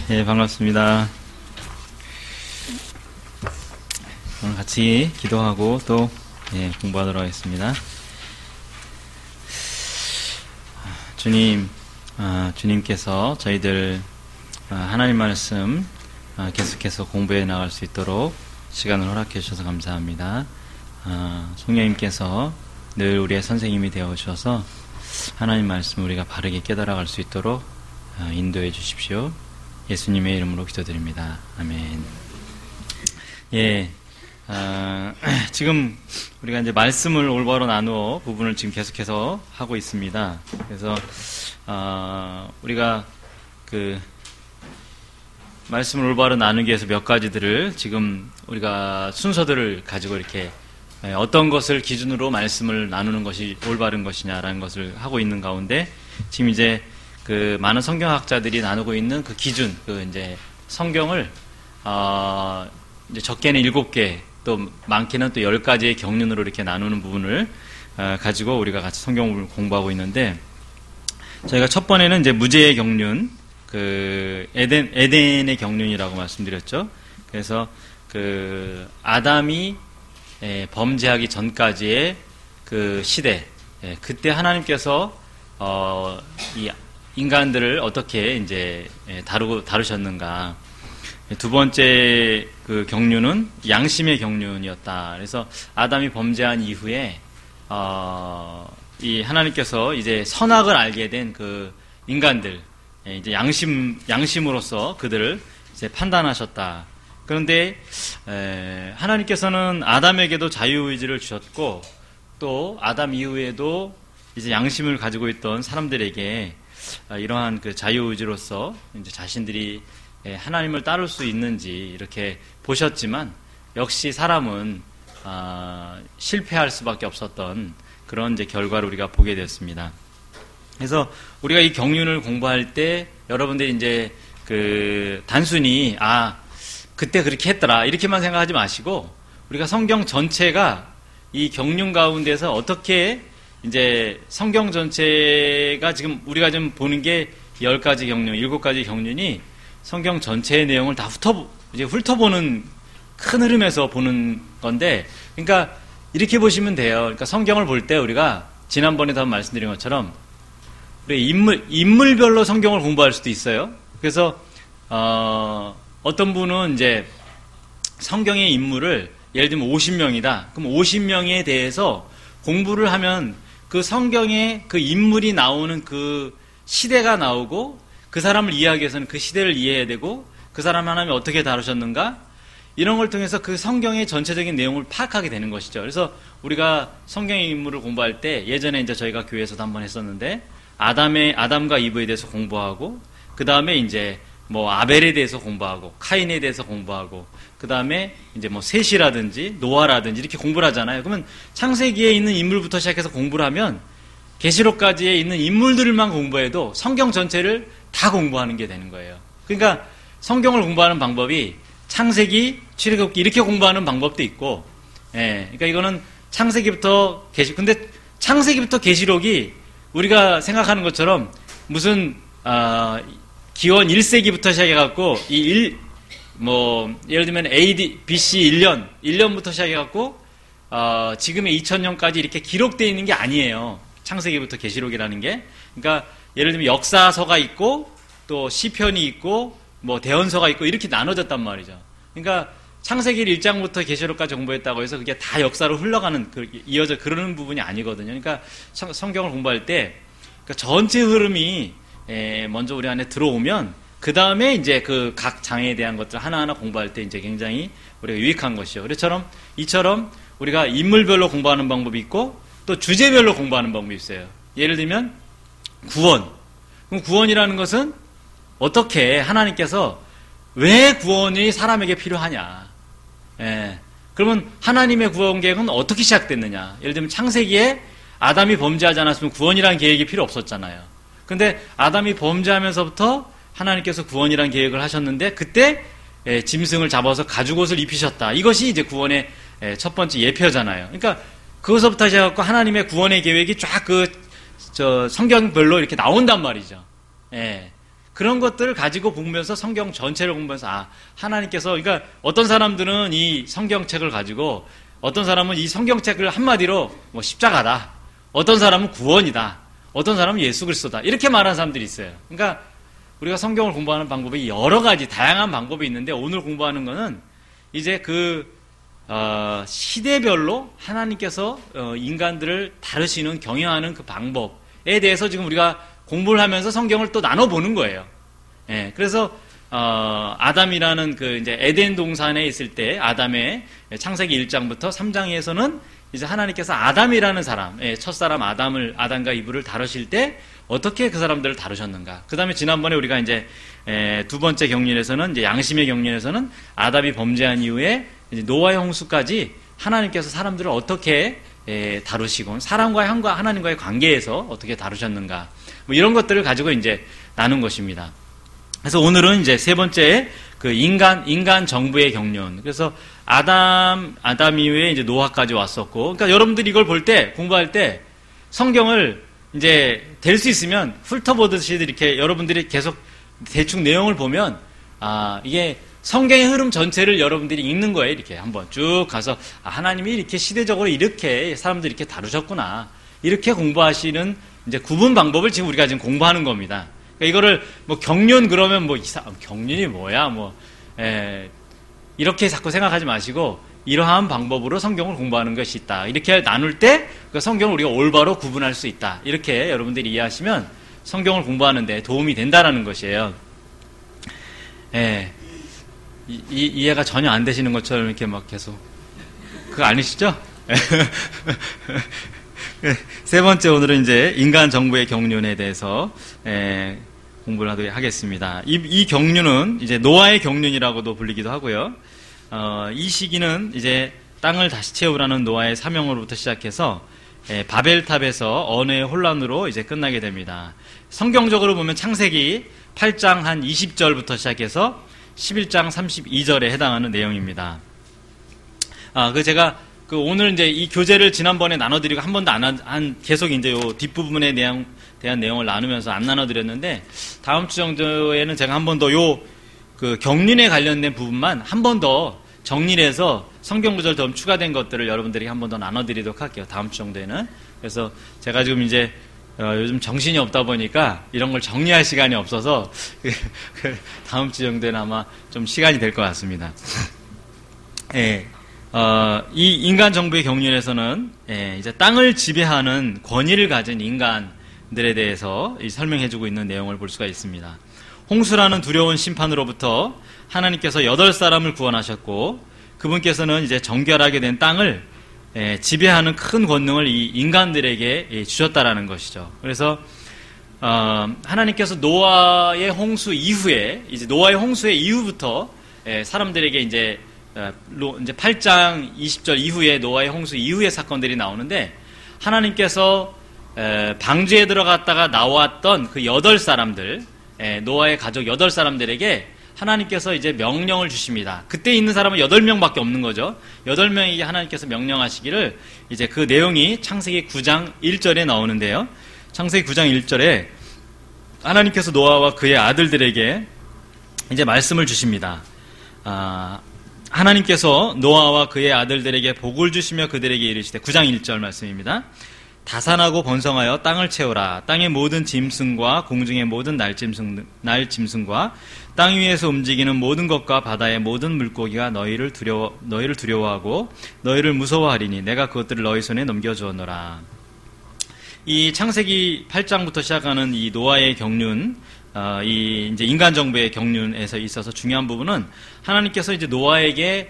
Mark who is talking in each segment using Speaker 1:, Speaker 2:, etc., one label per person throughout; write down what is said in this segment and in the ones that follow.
Speaker 1: 예, 반갑습니다. 오늘 같이 기도하고 또 공부하도록 하겠습니다. 주님께서 저희들 하나님 말씀 계속해서 공부해 나갈 수 있도록 시간을 허락해 주셔서 감사합니다. 성령님께서 늘 우리의 선생님이 되어 주셔서 하나님 말씀 우리가 바르게 깨달아갈 수 있도록 인도해 주십시오. 예수님의 이름으로 기도드립니다. 아멘. 지금 우리가 이제 말씀을 올바로 나누어 부분을 지금 계속해서 하고 있습니다. 그래서 우리가 그 말씀을 올바로 나누기 위해서 몇 가지들을 지금 우리가 순서들을 가지고 이렇게 어떤 것을 기준으로 말씀을 나누는 것이 올바른 것이냐라는 것을 하고 있는 가운데 지금 이제 그 많은 성경학자들이 나누고 있는 그 기준, 그 이제 성경을 이제 적게는 7개, 또 많게는 또 10가지의 경륜으로 이렇게 나누는 부분을 가지고 우리가 같이 성경을 공부하고 있는데, 저희가 첫 번에는 이제 무죄의 경륜, 그 에덴의 경륜이라고 말씀드렸죠. 그래서 그 아담이 범죄하기 전까지의 그 시대, 그때 하나님께서 이 인간들을 어떻게 이제 다루셨는가. 두 번째 그 경륜은 양심의 경륜이었다. 그래서 아담이 범죄한 이후에 이 하나님께서 이제 선악을 알게 된 그 인간들, 이제 양심으로서 그들을 이제 판단하셨다. 그런데 하나님께서는 아담에게도 자유의지를 주셨고, 또 아담 이후에도 이제 양심을 가지고 있던 사람들에게 이러한 그 자유의지로서 이제 자신들이 하나님을 따를 수 있는지 이렇게 보셨지만, 역시 사람은 실패할 수밖에 없었던 그런 이제 결과를 우리가 보게 되었습니다. 그래서 우리가 이 경륜을 공부할 때 여러분들이 이제 그 단순히 그때 그렇게 했더라 이렇게만 생각하지 마시고, 우리가 성경 전체가 이 경륜 가운데서 어떻게 이제 성경 전체가 지금 우리가 지금 보는 게 10가지 경륜, 7가지 경륜이 성경 전체의 내용을 다 훑어보는 큰 흐름에서 보는 건데, 그러니까 이렇게 보시면 돼요. 그러니까 성경을 볼 때 우리가 지난번에도 한번 말씀드린 것처럼 우리 인물별로 성경을 공부할 수도 있어요. 그래서 어떤 분은 이제 성경의 인물을 예를 들면 50명이다. 그럼 50명에 대해서 공부를 하면 그 성경에 그 인물이 나오는 그 시대가 나오고, 그 사람을 이해하기 위해서는 그 시대를 이해해야 되고, 그 사람 하나님이 어떻게 다루셨는가, 이런 걸 통해서 그 성경의 전체적인 내용을 파악하게 되는 것이죠. 그래서 우리가 성경의 인물을 공부할 때, 예전에 이제 저희가 교회에서도 한번 했었는데, 아담과 이브에 대해서 공부하고, 그 다음에 이제 뭐 아벨에 대해서 공부하고, 카인에 대해서 공부하고, 그 다음에 이제 뭐 셋이라든지 노아라든지 이렇게 공부를 하잖아요. 그러면 창세기에 있는 인물부터 시작해서 공부를 하면 계시록까지에 있는 인물들만 공부해도 성경 전체를 다 공부하는 게 되는 거예요. 그러니까 성경을 공부하는 방법이 창세기, 출애굽기 이렇게 공부하는 방법도 있고, 그러니까 이거는 창세기부터 근데 창세기부터 계시록이 우리가 생각하는 것처럼 무슨 기원 1세기부터 시작해갖고 예를 들면 AD, BC 1년부터 시작해갖고 지금의 2000년까지 이렇게 기록되어 있는 게 아니에요. 창세기부터 계시록이라는 게. 그러니까 예를 들면 역사서가 있고, 또 시편이 있고, 뭐 대언서가 있고, 이렇게 나눠졌단 말이죠. 그러니까 창세기 1장부터 계시록까지 공부했다고 해서 그게 다 역사로 흘러가는, 이어져 그러는 부분이 아니거든요. 그러니까 성경을 공부할 때 그러니까 전체 흐름이 먼저 우리 안에 들어오면, 그 다음에 이제 그 각 장에 대한 것들 하나하나 공부할 때 이제 굉장히 우리가 유익한 것이죠. 이처럼 우리가 인물별로 공부하는 방법이 있고, 또 주제별로 공부하는 방법이 있어요. 예를 들면 구원. 그럼 구원이라는 것은 어떻게 하나님께서 왜 구원이 사람에게 필요하냐. 그러면 하나님의 구원 계획은 어떻게 시작됐느냐. 예를 들면 창세기에 아담이 범죄하지 않았으면 구원이라는 계획이 필요 없었잖아요. 근데 아담이 범죄하면서부터 하나님께서 구원이라는 계획을 하셨는데, 그때 짐승을 잡아서 가죽옷을 입히셨다. 이것이 이제 구원의 첫 번째 예표잖아요. 그러니까 그것부터 시작해서 하나님의 구원의 계획이 쫙 성경별로 이렇게 나온단 말이죠. 그런 것들을 가지고 보면서 성경 전체를 공부해서 하나님께서 그러니까 어떤 사람들은 이 성경책을 가지고 어떤 사람은 이 성경책을 한마디로 뭐 십자가다, 어떤 사람은 구원이다, 어떤 사람은 예수 그리스도다 이렇게 말하는 사람들이 있어요. 그러니까 우리가 성경을 공부하는 방법이 여러 가지 다양한 방법이 있는데 오늘 공부하는 거는 이제 시대별로 하나님께서 인간들을 다루시는 경영하는 그 방법에 대해서 지금 우리가 공부를 하면서 성경을 또 나눠보는 거예요. 예, 그래서 아담이라는 이제 에덴 동산에 있을 때 아담의 창세기 1장부터 3장에서는 이제 하나님께서 아담이라는 사람, 첫사람 아담과 이브를 다루실 때 어떻게 그 사람들을 다루셨는가. 그 다음에 지난번에 우리가 이제 두 번째 경륜에서는 이제 양심의 경륜에서는 아담이 범죄한 이후에 이제 노아의 홍수까지 하나님께서 사람들을 어떻게 다루시고 사람과 하나님과의 관계에서 어떻게 다루셨는가. 뭐 이런 것들을 가지고 이제 나눈 것입니다. 그래서 오늘은 이제 세 번째 인간 정부의 경륜. 그래서 아담 이후에 이제 노아까지 왔었고, 그러니까 여러분들이 이걸 볼 때, 공부할 때 성경을 이제 될 수 있으면 훑어보듯이 이렇게 여러분들이 계속 대충 내용을 보면, 이게 성경의 흐름 전체를 여러분들이 읽는 거예요. 이렇게 한번 쭉 가서, 하나님이 이렇게 시대적으로 이렇게 사람들이 이렇게 다루셨구나. 이렇게 공부하시는 이제 구분 방법을 지금 우리가 지금 공부하는 겁니다. 그러니까 이거를 뭐 경륜 그러면 경륜이 뭐야? 이렇게 자꾸 생각하지 마시고 이러한 방법으로 성경을 공부하는 것이 있다. 이렇게 나눌 때 그 성경을 우리가 올바로 구분할 수 있다. 이렇게 여러분들이 이해하시면 성경을 공부하는 데 도움이 된다라는 것이에요. 이해가 전혀 안 되시는 것처럼 이렇게 막 계속 그거 아니시죠? 세 번째 오늘은 이제 인간 정부의 경륜에 대해서 공부를 하도록 하겠습니다. 이 경륜은 이제 노아의 경륜이라고도 불리기도 하고요. 이 시기는 이제 땅을 다시 채우라는 노아의 사명으로부터 시작해서 바벨탑에서 언어의 혼란으로 이제 끝나게 됩니다. 성경적으로 보면 창세기 8장 한 20절부터 시작해서 11장 32절에 해당하는 내용입니다. 제가 오늘 이제 이 교재를 지난번에 나눠드리고 한 번도 계속 이제 요 뒷부분에 대한 내용을 나누면서 안 나눠드렸는데, 다음 주 정도에는 제가 한 번 더 경륜에 관련된 부분만 한 번 더 정리를 해서 성경 구절 더 추가된 것들을 여러분들이 한 번 더 나눠드리도록 할게요. 다음 주 정도에는. 그래서 제가 지금 이제 요즘 정신이 없다 보니까 이런 걸 정리할 시간이 없어서 다음 주 정도에는 아마 좀 시간이 될 것 같습니다. 이 인간 정부의 경륜에서는 이제 땅을 지배하는 권위를 가진 인간들에 대해서 설명해주고 있는 내용을 볼 수가 있습니다. 홍수라는 두려운 심판으로부터 하나님께서 8사람을 구원하셨고, 그분께서는 이제 정결하게 된 땅을 지배하는 큰 권능을 이 인간들에게 주셨다라는 것이죠. 그래서 하나님께서 노아의 홍수 이후에, 이제 노아의 홍수의 이후부터 사람들에게 이제 8장 20절 이후에 노아의 홍수 이후의 사건들이 나오는데, 하나님께서 방주에 들어갔다가 나왔던 그 8사람들, 노아의 가족 8사람들에게 하나님께서 이제 명령을 주십니다. 그때 있는 사람은 8명밖에 없는 거죠. 8명에게 하나님께서 명령하시기를, 이제 그 내용이 창세기 9장 1절에 나오는데요. 창세기 9장 1절에 하나님께서 노아와 그의 아들들에게 이제 말씀을 주십니다. 하나님께서 노아와 그의 아들들에게 복을 주시며 그들에게 이르시되, 9장 1절 말씀입니다. 다산하고 번성하여 땅을 채우라. 땅의 모든 짐승과 공중의 모든 날짐승과 땅 위에서 움직이는 모든 것과 바다의 모든 물고기가 너희를 두려워하고 너희를 무서워하리니 내가 그것들을 너희 손에 넘겨주었노라. 이 창세기 8장부터 시작하는 이 노아의 경륜, 이 이제 인간 정부의 경륜에서 있어서 중요한 부분은, 하나님께서 이제 노아에게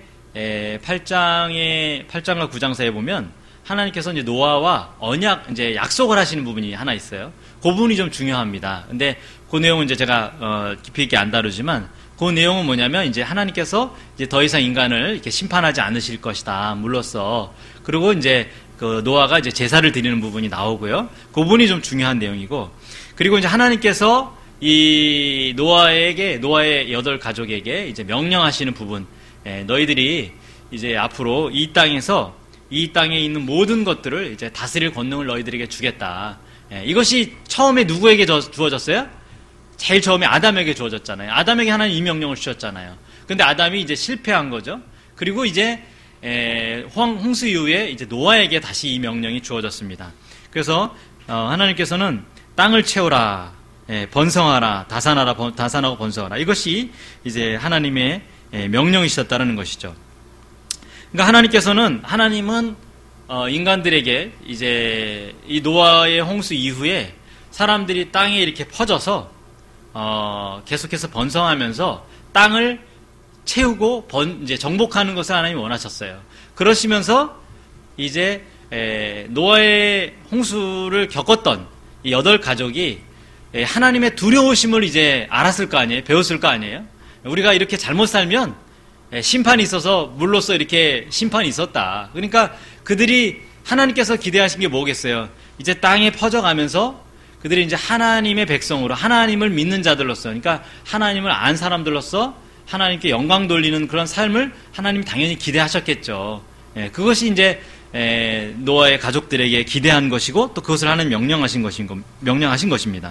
Speaker 1: 8장과 9장 사이에 보면 하나님께서 이제 노아와 이제 약속을 하시는 부분이 하나 있어요. 그 부분이 좀 중요합니다. 근데 그 내용은 이제 제가 깊이 있게 안 다루지만, 그 내용은 뭐냐면 이제 하나님께서 이제 더 이상 인간을 이렇게 심판하지 않으실 것이다. 물로써. 그리고 이제 그 노아가 이제 제사를 드리는 부분이 나오고요. 그 부분이 좀 중요한 내용이고, 그리고 이제 하나님께서 이 노아의 8 가족에게 이제 명령하시는 부분, 너희들이 이제 앞으로 이 땅에 있는 모든 것들을 이제 다스릴 권능을 너희들에게 주겠다. 이것이 처음에 누구에게 주어졌어요? 제일 처음에 아담에게 주어졌잖아요. 아담에게 하나님 이 명령을 주셨잖아요. 근데 아담이 이제 실패한 거죠. 그리고 이제 홍수 이후에 이제 노아에게 다시 이 명령이 주어졌습니다. 그래서 하나님께서는 땅을 채우라, 번성하라, 다산하고 번성하라. 이것이 이제 하나님의 명령이셨다는 것이죠. 그러니까 하나님은 인간들에게 이제 이 노아의 홍수 이후에 사람들이 땅에 이렇게 퍼져서 계속해서 번성하면서 땅을 채우고 이제 정복하는 것을 하나님이 원하셨어요. 그러시면서 이제 노아의 홍수를 겪었던 이 8가족이 하나님의 두려우심을 이제 알았을 거 아니에요? 배웠을 거 아니에요? 우리가 이렇게 잘못 살면 심판이 있어서 물로써 이렇게 심판이 있었다. 그러니까 그들이 하나님께서 기대하신 게 뭐겠어요? 이제 땅에 퍼져가면서 그들이 이제 하나님의 백성으로 하나님을 믿는 자들로서, 그러니까 하나님을 안 사람들로서 하나님께 영광 돌리는 그런 삶을 하나님이 당연히 기대하셨겠죠. 그것이 이제 노아의 가족들에게 기대한 것이고 또 그것을 하나님 명령하신 것입니다.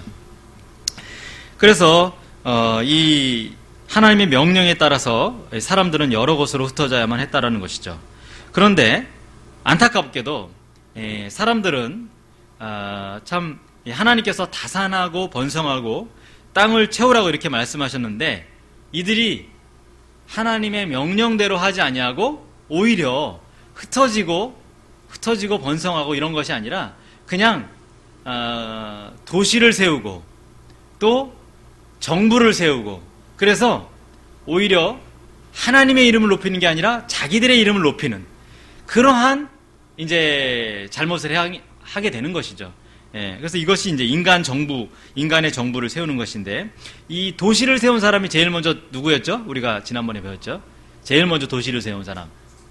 Speaker 1: 그래서 이 하나님의 명령에 따라서 사람들은 여러 곳으로 흩어져야만 했다라는 것이죠. 그런데 안타깝게도 사람들은 참 하나님께서 다산하고 번성하고 땅을 채우라고 이렇게 말씀하셨는데 이들이 하나님의 명령대로 하지 아니하고 오히려 흩어지고 번성하고 이런 것이 아니라 그냥 도시를 세우고 또 정부를 세우고, 그래서 오히려 하나님의 이름을 높이는 게 아니라 자기들의 이름을 높이는 그러한 이제 잘못을 하게 되는 것이죠. 그래서 이것이 이제 인간의 정부를 세우는 것인데, 이 도시를 세운 사람이 제일 먼저 누구였죠? 우리가 지난번에 배웠죠? 제일 먼저 도시를 세운 사람.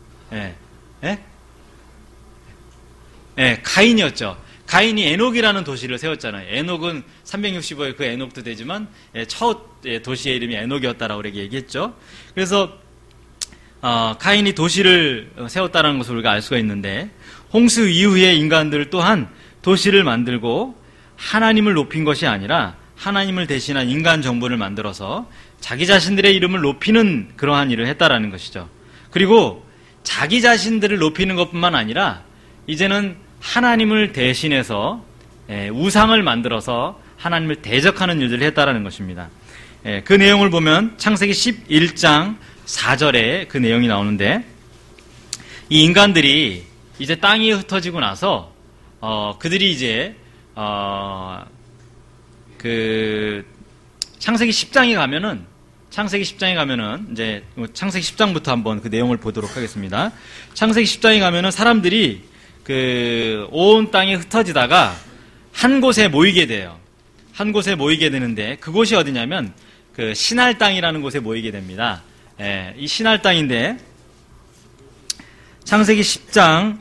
Speaker 1: 가인이었죠. 가인이 에녹이라는 도시를 세웠잖아요. 에녹은 365에 그 에녹도 되지만 첫 도시의 이름이 에녹이었다라고 그렇게 얘기했죠. 그래서 가인이 도시를 세웠다는 것을 우리가 알 수가 있는데, 홍수 이후에 인간들 또한 도시를 만들고 하나님을 높인 것이 아니라 하나님을 대신한 인간 정부를 만들어서 자기 자신들의 이름을 높이는 그러한 일을 했다라는 것이죠. 그리고 자기 자신들을 높이는 것뿐만 아니라 이제는 하나님을 대신해서 우상을 만들어서 하나님을 대적하는 일들을 했다라는 것입니다. 그 내용을 보면 창세기 11장 4절에 그 내용이 나오는데, 이 인간들이 이제 땅이 흩어지고 나서 그들이 이제 그 창세기 10장에 가면은 이제 창세기 10장부터 한번 그 내용을 보도록 하겠습니다. 창세기 10장에 가면은 사람들이 그 온 땅에 흩어지다가 한 곳에 모이게 돼요. 한 곳에 모이게 되는데 그곳이 어디냐면 그 시날 땅이라는 곳에 모이게 됩니다. 이 시날 땅인데 창세기 10장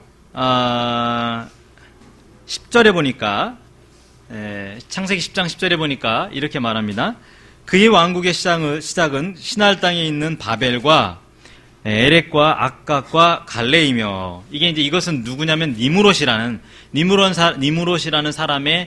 Speaker 1: 10절에 보니까 창세기 10장 10절에 보니까 이렇게 말합니다. 그의 왕국의 시작은 시날 땅에 있는 바벨과 에렉과 악각과 갈레이며, 이게 이제 이것은 누구냐면 니무롯이라는 사람의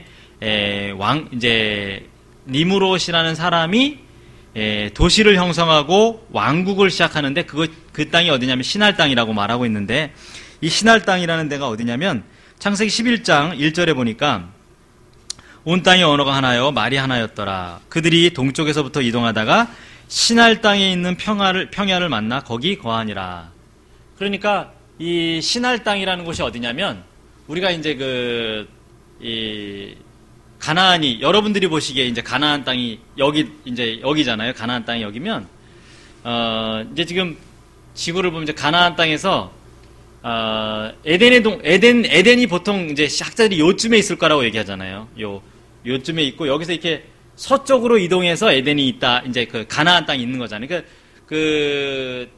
Speaker 1: 니무롯이라는 사람이 도시를 형성하고 왕국을 시작하는데 그 땅이 어디냐면 시날 땅이라고 말하고 있는데, 이 시날 땅이라는 데가 어디냐면 창세기 11장 1절에 보니까 온 땅의 언어가 하나요 말이 하나였더라. 그들이 동쪽에서부터 이동하다가 시날 땅에 있는 평야를 만나 거기 거하니라. 그러니까 이 시날 땅이라는 곳이 어디냐면, 우리가 이제 이 가나안이, 여러분들이 보시기에 이제 가나안 땅이 여기잖아요. 가나안 땅이 여기면 이제 지금 지구를 보면 이제 가나안 땅에서 에덴이 보통 이제 학자들이 요쯤에 있을 거라고 얘기하잖아요. 요쯤에 있고 여기서 이렇게 서쪽으로 이동해서 에덴이 있다. 이제 그 가나안 땅이 있는 거잖아요. 그러니까 그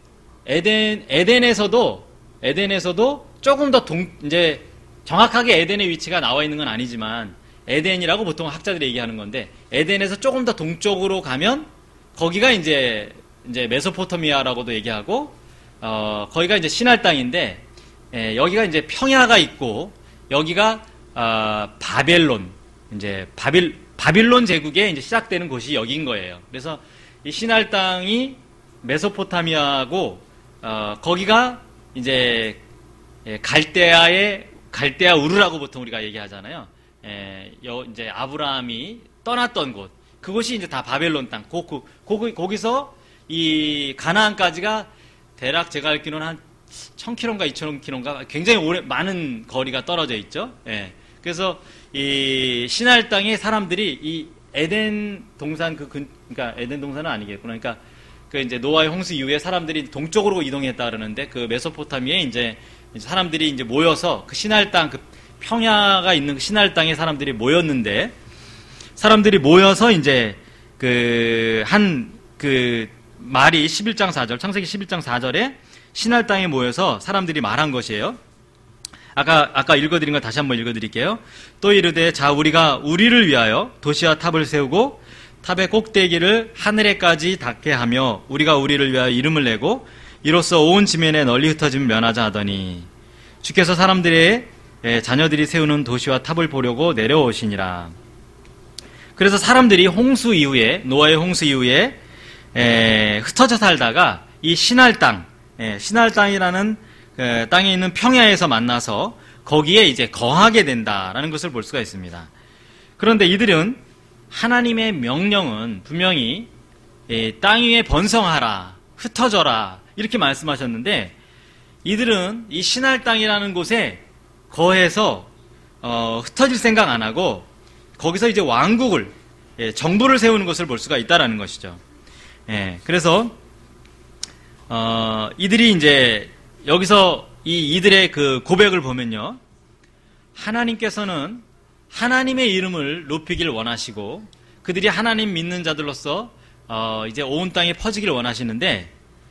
Speaker 1: 에덴에서도 조금 더 이제 정확하게 에덴의 위치가 나와 있는 건 아니지만 에덴이라고 보통 학자들이 얘기하는 건데, 에덴에서 조금 더 동쪽으로 가면 거기가 이제 메소포타미아라고도 얘기하고 거기가 이제 시날 땅인데, 여기가 이제 평야가 있고 여기가 바벨론, 이제 바빌론 제국에 이제 시작되는 곳이 여기인 거예요. 그래서 이 시날 땅이 메소포타미아고 거기가 이제 갈대아 우르라고 보통 우리가 얘기하잖아요. 이제 아브라함이 떠났던 곳, 그곳이 이제 다 바벨론 땅. 거기서 이 가나안까지가 대략 제가 알기로는 한 1000km인가 2000km인가 굉장히 많은 거리가 떨어져 있죠. 그래서 이 시날 땅의 사람들이 이 에덴 동산 그러니까 에덴 동산은 아니겠구나. 그러니까 그 이제 노아의 홍수 이후에 사람들이 동쪽으로 이동했다 그러는데 그 메소포타미아에 이제 사람들이 이제 모여서 그 시날 땅, 그 평야가 있는 그 시날 땅에 사람들이 모였는데, 사람들이 모여서 이제 말이 11장 4절, 창세기 11장 4절에 시날 땅에 모여서 사람들이 말한 것이에요. 아까 읽어드린 거 다시 한번 읽어드릴게요. 또 이르되 자 우리가 우리를 위하여 도시와 탑을 세우고 탑의 꼭대기를 하늘에까지 닿게 하며 우리가 우리를 위하여 이름을 내고 이로써 온 지면에 널리 흩어짐을 면하자 하더니 주께서 사람들의 자녀들이 세우는 도시와 탑을 보려고 내려오시니라. 그래서 사람들이 홍수 이후에, 노아의 홍수 이후에 흩어져 살다가 이 시날 땅이라는 땅에 있는 평야에서 만나서 거기에 이제 거하게 된다라는 것을 볼 수가 있습니다. 그런데 이들은 하나님의 명령은 분명히 땅 위에 번성하라, 흩어져라 이렇게 말씀하셨는데, 이들은 이 시날 땅이라는 곳에 거해서 흩어질 생각 안 하고 거기서 이제 왕국을, 정부를 세우는 것을 볼 수가 있다라는 것이죠. 그래서 이들이 이제 여기서 이들의 그 고백을 보면요, 하나님께서는 하나님의 이름을 높이길 원하시고 그들이 하나님 믿는 자들로서 이제 온 땅에 퍼지기를 원하시는데,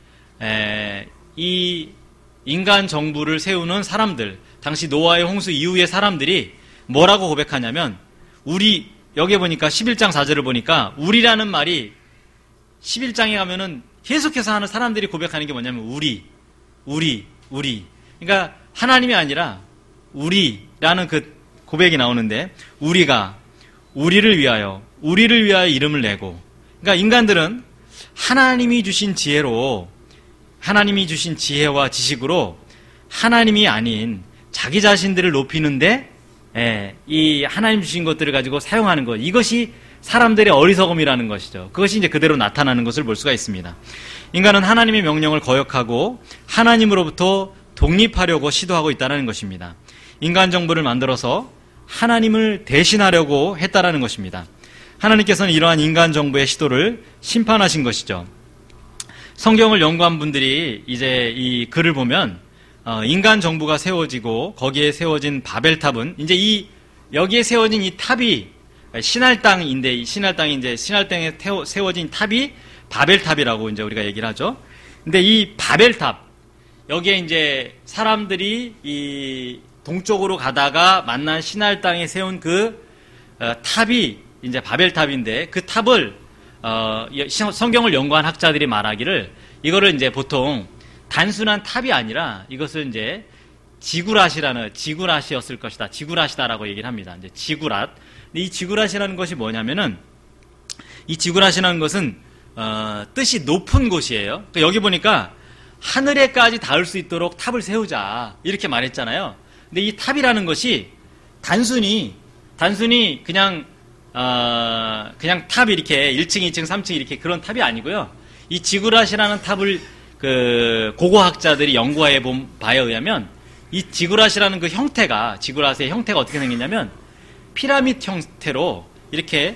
Speaker 1: 이 인간 정부를 세우는 사람들, 당시 노아의 홍수 이후의 사람들이 뭐라고 고백하냐면, 여기 보니까 11장 4절을 보니까 우리라는 말이 11장에 가면은 계속해서 하는 사람들이 고백하는 게 뭐냐면 우리. 그러니까 하나님이 아니라 우리라는 그 고백이 나오는데, 우리가 우리를 위하여 이름을 내고, 그러니까 인간들은 하나님이 주신 지혜와 지식으로 하나님이 아닌 자기 자신들을 높이는데 이 하나님 주신 것들을 가지고 사용하는 것, 이것이 사람들의 어리석음이라는 것이죠. 그것이 이제 그대로 나타나는 것을 볼 수가 있습니다. 인간은 하나님의 명령을 거역하고 하나님으로부터 독립하려고 시도하고 있다는 것입니다. 인간 정부를 만들어서 하나님을 대신하려고 했다라는 것입니다. 하나님께서는 이러한 인간 정부의 시도를 심판하신 것이죠. 성경을 연구한 분들이 이제 이 글을 보면 인간 정부가 세워지고 거기에 세워진 바벨탑은 이제 여기에 세워진 이 탑이 신할 땅인데, 이 신할 땅에 세워진 탑이 바벨탑이라고 이제 우리가 얘기를 하죠. 근데 이 바벨탑, 여기에 이제 사람들이 이 동쪽으로 가다가 만난 신할 땅에 세운 그 탑이 이제 바벨탑인데, 그 탑을 성경을 연구한 학자들이 말하기를, 이거를 이제 보통 단순한 탑이 아니라 이것을 이제 지구랏이었을 것이다. 지구랏이다라고 얘기를 합니다. 이제 지구랏. 근데 이 지구랏이라는 것이 뭐냐면은, 이 지구랏이라는 것은 뜻이 높은 곳이에요. 그러니까 여기 보니까 하늘에까지 닿을 수 있도록 탑을 세우자 이렇게 말했잖아요. 근데 이 탑이라는 것이 단순히 그냥 탑 이렇게 1층, 2층, 3층 이렇게 그런 탑이 아니고요. 이 지구랏이라는 탑을 고고학자들이 연구해 본 바에 의하면, 이 지구랏이라는 그 형태가, 지구랏의 형태가 어떻게 생겼냐면 피라미드 형태로 이렇게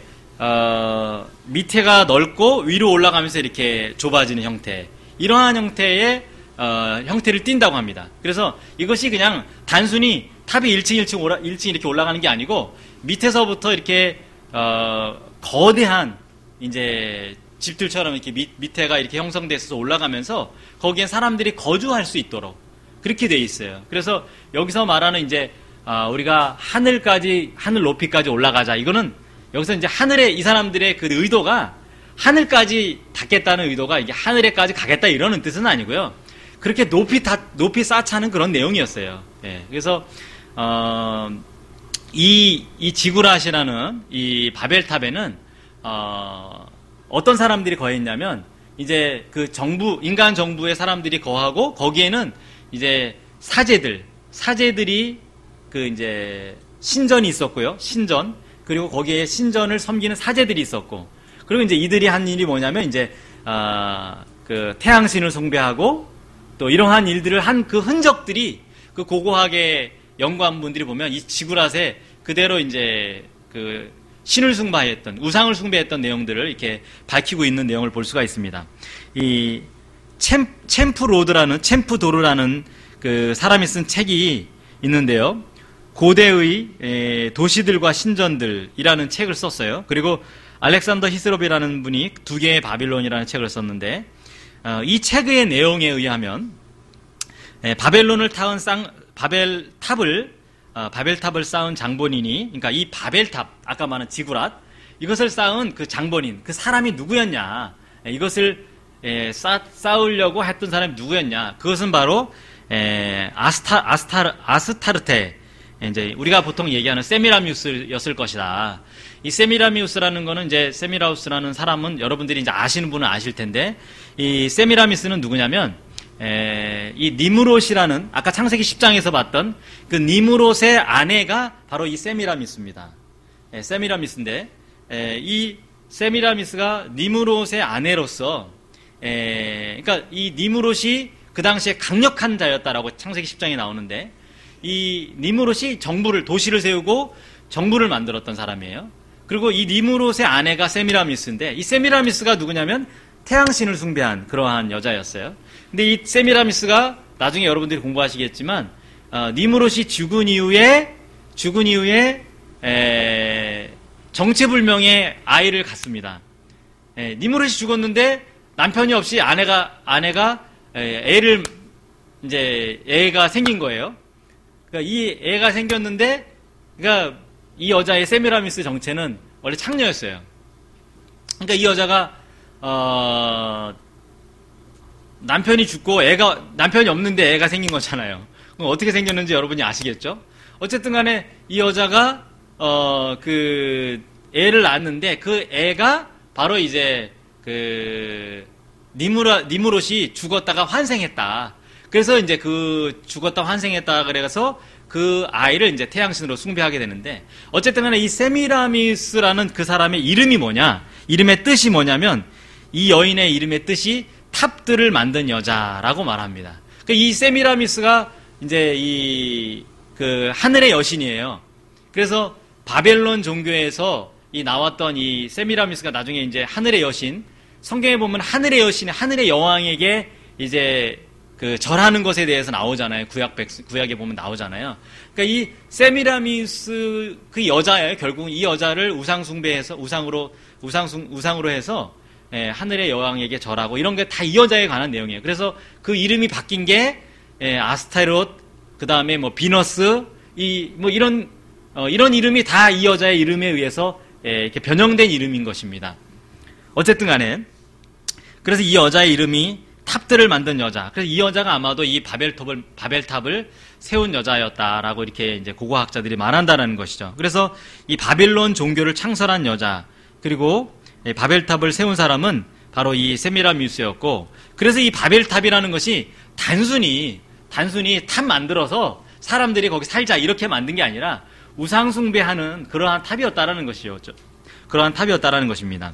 Speaker 1: 밑에가 넓고 위로 올라가면서 이렇게 좁아지는 형태, 이러한 형태의 형태를 띈다고 합니다. 그래서 이것이 그냥 단순히 탑이 1층 이렇게 올라가는 게 아니고, 밑에서부터 이렇게 거대한 이제 집들처럼 이렇게 밑에가 이렇게 형성돼서 올라가면서 거기에 사람들이 거주할 수 있도록 그렇게 돼 있어요. 그래서 여기서 말하는 이제 우리가 하늘 높이까지 올라가자, 이거는 여기서 이제 하늘에 이 사람들의 그 의도가 하늘까지 닿겠다는 의도가 이게 하늘에까지 가겠다 이러는 뜻은 아니고요. 그렇게 높이 쌓자는 그런 내용이었어요. 그래서 이 지구랏이라는 이 바벨탑에는 어떤 사람들이 거했냐면 이제 그 인간 정부의 사람들이 거하고 거기에는 이제 사제들이 그 이제 신전이 있었고요. 신전. 그리고 거기에 신전을 섬기는 사제들이 있었고. 그리고 이제 이들이 한 일이 뭐냐면 이제 그 태양신을 숭배하고 또 이러한 일들을 한 그 흔적들이 그 고고하게 연구한 분들이 보면 이 지구랏에 그대로 이제 그 신을 숭배했던, 우상을 숭배했던 내용들을 이렇게 밝히고 있는 내용을 볼 수가 있습니다. 이 챔프 도르라는 그 사람이 쓴 책이 있는데요. 고대의 도시들과 신전들이라는 책을 썼어요. 그리고 알렉산더 히스롭이라는 분이 두 개의 바빌론이라는 책을 썼는데, 이 책의 내용에 의하면 바벨탑을 쌓은 장본인이, 그러니까 이 바벨탑, 아까 말한 지구랏, 이것을 쌓은 그 장본인, 그 사람이 누구였냐, 이것을 쌓으려고 했던 사람이 누구였냐, 그것은 바로 아스타르테, 이제 우리가 보통 얘기하는 세미라미우스였을 것이다. 이 세미라미우스라는 거는 이제 세미라우스라는 사람은 여러분들이 이제 아시는 분은 아실 텐데, 이 세미라미스는 누구냐면 이 니무롯이라는 아까 창세기 10장에서 봤던 그 니무롯의 아내가 바로 이 세미라미스입니다. 세미라미스인데 이 세미라미스가 니무롯의 아내로서 그러니까 이 니무롯이 그 당시에 강력한 자였다라고 창세기 10장에 나오는데, 이 니무롯이 도시를 세우고 정부를 만들었던 사람이에요. 그리고 이 니무롯의 아내가 세미라미스인데, 이 세미라미스가 누구냐면 태양신을 숭배한 그러한 여자였어요. 근데 이 세미라미스가 나중에 여러분들이 공부하시겠지만 니무롯이 죽은 이후에 정체불명의 아이를 갖습니다. 니무롯이 죽었는데 남편이 없이 아내가 애가 생긴 거예요. 그러니까 이 애가 생겼는데, 그러니까 이 여자의 세미라미스 정체는 원래 창녀였어요. 그러니까 이 여자가 남편이 죽고 남편이 없는데 애가 생긴 거잖아요. 그럼 어떻게 생겼는지 여러분이 아시겠죠? 어쨌든 간에 이 여자가 그 애를 낳았는데 그 애가 바로 이제 그 니무롯이 죽었다가 환생했다. 그래서 이제 그 죽었다 환생했다 그래서 그 아이를 이제 태양신으로 숭배하게 되는데, 어쨌든 간에 이 세미라미스라는 그 사람의 이름이 뭐냐? 이름의 뜻이 뭐냐면 이 여인의 이름의 뜻이 탑들을 만든 여자라고 말합니다. 그러니까 이 세미라미스가 이제 그 하늘의 여신이에요. 그래서 바벨론 종교에서 나왔던 이 세미라미스가 나중에 이제 하늘의 여신, 성경에 보면 하늘의 여신, 하늘의 여왕에게 이제 그 절하는 것에 대해서 나오잖아요. 구약에 보면 나오잖아요. 그러니까 이 세미라미스 그 여자예요. 결국 이 여자를 우상숭배해서 우상으로 해서 하늘의 여왕에게 절하고 이런 게 다 이 여자에 관한 내용이에요. 그래서 그 이름이 바뀐 게 아스타롯, 그 다음에 뭐 비너스, 이런 이름이 다 이 여자의 이름에 의해서 이렇게 변형된 이름인 것입니다. 어쨌든 간에 그래서 이 여자의 이름이 탑들을 만든 여자. 그래서 이 여자가 아마도 이 바벨탑을 세운 여자였다라고 이렇게 이제 고고학자들이 말한다라는 것이죠. 그래서 이 바빌론 종교를 창설한 여자, 그리고 바벨탑을 세운 사람은 바로 이 세미라미스였고, 그래서 이 바벨탑이라는 것이 단순히 탑 만들어서 사람들이 거기 살자 이렇게 만든 게 아니라 우상숭배하는 그러한 탑이었다라는 것이죠. 그러한 탑이었다라는 것입니다.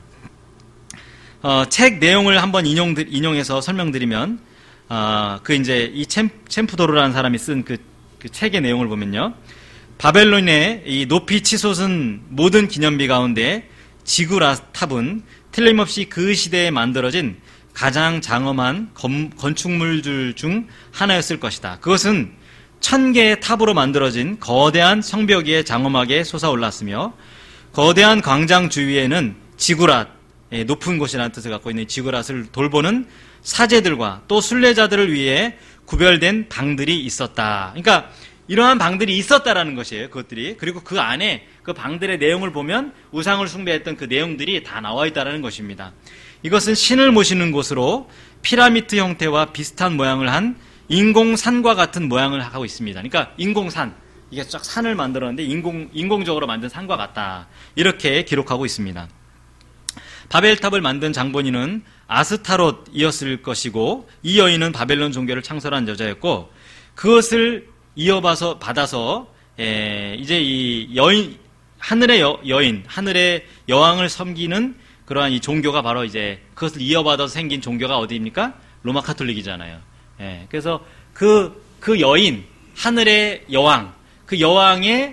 Speaker 1: 책 내용을 한번 인용해서 설명드리면, 이제 이 챔프도르라는 사람이 쓴 그 책의 내용을 보면요. 바벨론의 이 높이 치솟은 모든 기념비 가운데 지구랏 탑은 틀림없이 그 시대에 만들어진 가장 장엄한 건축물들 중 하나였을 것이다. 그것은 1000개의 탑으로 만들어진 거대한 성벽 위에 장엄하게 솟아올랐으며, 거대한 광장 주위에는 지구랏, 높은 곳이라는 뜻을 갖고 있는 지구랏을 돌보는 사제들과 또 순례자들을 위해 구별된 방들이 있었다. 그러니까 이러한 방들이 있었다라는 것이에요. 그것들이. 그리고 그 안에 그 방들의 내용을 보면 우상을 숭배했던 그 내용들이 다 나와 있다라는 것입니다. 이것은 신을 모시는 곳으로 피라미드 형태와 비슷한 모양을 한 인공산과 같은 모양을 하고 있습니다. 그러니까 인공산, 이게 쫙 산을 만들었는데 인공적으로 만든 산과 같다. 이렇게 기록하고 있습니다. 바벨탑을 만든 장본인은 아스타롯이었을 것이고 이 여인은 바벨론 종교를 창설한 여자였고 그것을 받아서 이제 이 여인 하늘의 여인 하늘의 여왕을 섬기는 그러한 이 종교가 바로 이제 그것을 이어받아서 생긴 종교가 어디입니까? 로마 카톨릭이잖아요. 그래서 그 여인 하늘의 여왕 그 여왕의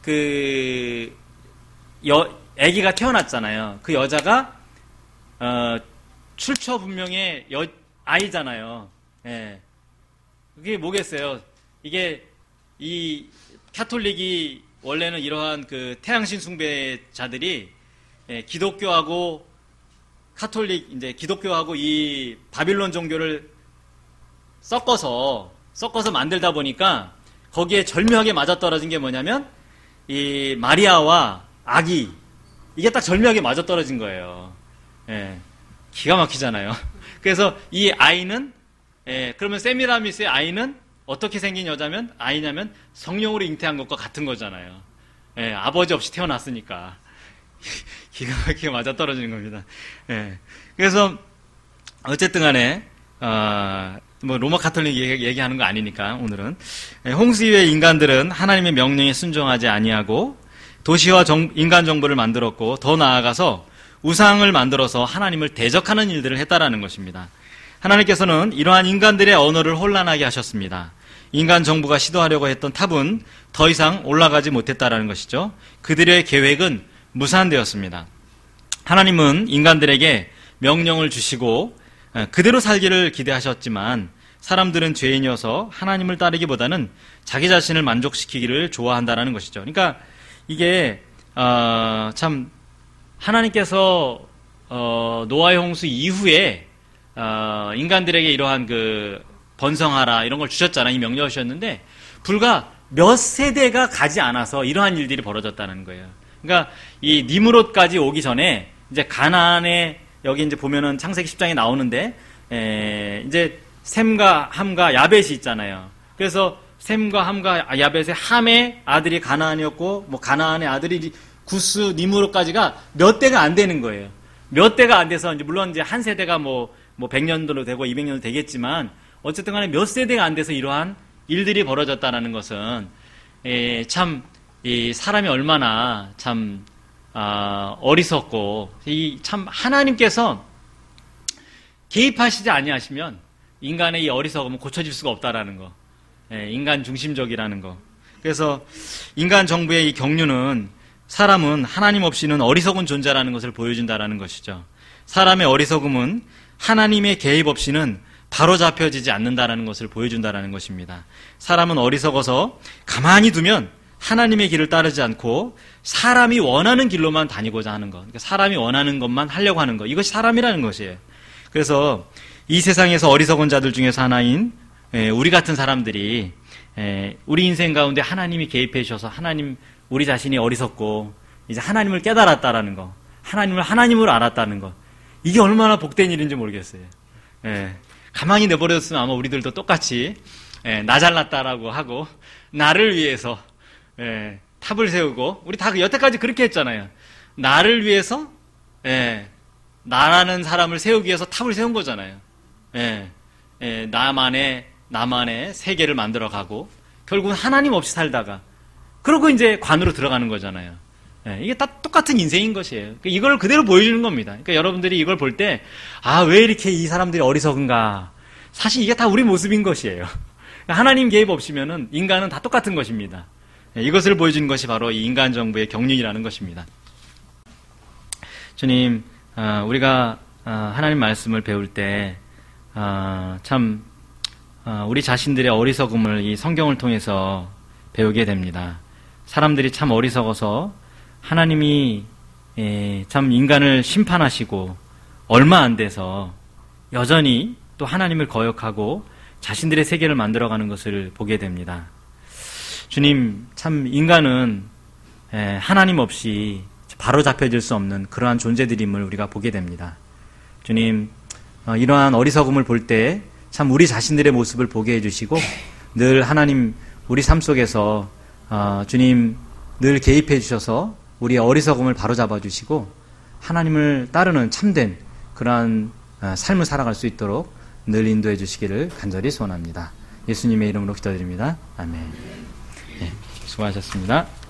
Speaker 1: 아기가 태어났잖아요. 그 여자가 출처분명의 아이잖아요. 그게 뭐겠어요? 이게 이 카톨릭이 원래는 이러한 그 태양신 숭배자들이 기독교하고 기독교하고 이 바빌론 종교를 섞어서 만들다 보니까 거기에 절묘하게 맞아떨어진 게 뭐냐면 이 마리아와 아기 이게 딱 절묘하게 맞아떨어진 거예요. 기가 막히잖아요. 그래서 이 아이는 그러면 세미라미스의 아이는 어떻게 생긴 아이냐면 성령으로 잉태한 것과 같은 거잖아요. 아버지 없이 태어났으니까 기가 막히게 맞아떨어지는 겁니다. 그래서 어쨌든 간에 뭐 로마 카톨릭 얘기하는 거 아니니까 오늘은 홍수 이후의 인간들은 하나님의 명령에 순종하지 아니하고 도시와 인간 정부를 만들었고 더 나아가서 우상을 만들어서 하나님을 대적하는 일들을 했다라는 것입니다. 하나님께서는 이러한 인간들의 언어를 혼란하게 하셨습니다. 인간 정부가 시도하려고 했던 탑은 더 이상 올라가지 못했다라는 것이죠. 그들의 계획은 무산되었습니다. 하나님은 인간들에게 명령을 주시고 그대로 살기를 기대하셨지만 사람들은 죄인이어서 하나님을 따르기보다는 자기 자신을 만족시키기를 좋아한다라는 것이죠. 그러니까 이게 참 하나님께서 노아의 홍수 이후에 인간들에게 이러한 그 번성하라 이런 걸 주셨잖아요. 이 명령을 주셨는데 불과 몇 세대가 가지 않아서 이러한 일들이 벌어졌다는 거예요. 그러니까 이 니므롯까지 오기 전에 이제 가나안에 여기 이제 보면은 창세기 10장에 나오는데 이제 셈과 함과 야벳이 있잖아요. 그래서 셈과 함과 야벳의 함의 아들이 가나안이었고 뭐 가나안의 아들이 구스 니므롯까지가 몇 대가 안 되는 거예요. 몇 대가 안 돼서 이제 물론 이제 한 세대가 뭐 100년도 되고 200년도 되겠지만 어쨌든 간에 몇 세대가 안 돼서 이러한 일들이 벌어졌다는 것은 참 이 사람이 얼마나 참 어리석고 이 참 하나님께서 개입하시지 아니하시면 인간의 이 어리석음은 고쳐질 수가 없다라는 거. 인간 중심적이라는 거. 그래서 인간 정부의 이 경륜은 사람은 하나님 없이는 어리석은 존재라는 것을 보여준다라는 것이죠. 사람의 어리석음은 하나님의 개입 없이는 바로잡혀지지 않는다라는 것을 보여준다라는 것입니다. 사람은 어리석어서 가만히 두면 하나님의 길을 따르지 않고 사람이 원하는 길로만 다니고자 하는 것. 그러니까 사람이 원하는 것만 하려고 하는 것. 이것이 사람이라는 것이에요. 그래서 이 세상에서 어리석은 자들 중에서 하나인 우리 같은 사람들이 우리 인생 가운데 하나님이 개입해 주셔서 우리 자신이 어리석고 이제 하나님을 깨달았다라는 거. 하나님으로 알았다는 거. 이게 얼마나 복된 일인지 모르겠어요. 가만히 내버렸으면 아마 우리들도 똑같이 나 잘났다라고 하고 나를 위해서 탑을 세우고 우리 다 여태까지 그렇게 했잖아요. 나를 위해서 나라는 사람을 세우기 위해서 탑을 세운 거잖아요. 나만의 세계를 만들어가고 결국은 하나님 없이 살다가 그러고 이제 관으로 들어가는 거잖아요. 이게 다 똑같은 인생인 것이에요. 이걸 그대로 보여주는 겁니다. 그러니까 여러분들이 이걸 볼 때 왜 이렇게 이 사람들이 어리석은가. 사실 이게 다 우리 모습인 것이에요. 하나님 개입 없이면은 인간은 다 똑같은 것입니다. 이것을 보여주는 것이 바로 이 인간 정부의 경륜이라는 것입니다. 주님, 우리가 하나님 말씀을 배울 때 참 우리 자신들의 어리석음을 이 성경을 통해서 배우게 됩니다. 사람들이 참 어리석어서 하나님이 참 인간을 심판하시고 얼마 안 돼서 여전히 또 하나님을 거역하고 자신들의 세계를 만들어가는 것을 보게 됩니다. 주님, 참 인간은 하나님 없이 바로 잡혀질 수 없는 그러한 존재들임을 우리가 보게 됩니다. 주님, 이러한 어리석음을 볼 때 참 우리 자신들의 모습을 보게 해주시고 늘 하나님 우리 삶 속에서 주님 늘 개입해 주셔서 우리의 어리석음을 바로잡아 주시고 하나님을 따르는 참된 그러한 삶을 살아갈 수 있도록 늘 인도해 주시기를 간절히 소원합니다. 예수님의 이름으로 기도드립니다. 아멘. 네, 수고하셨습니다.